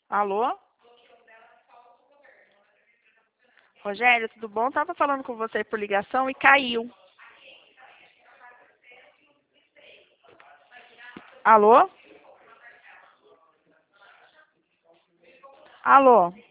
Alô? Rogério, tudo bom? Tava falando com você por ligação e caiu. Alô? Alô?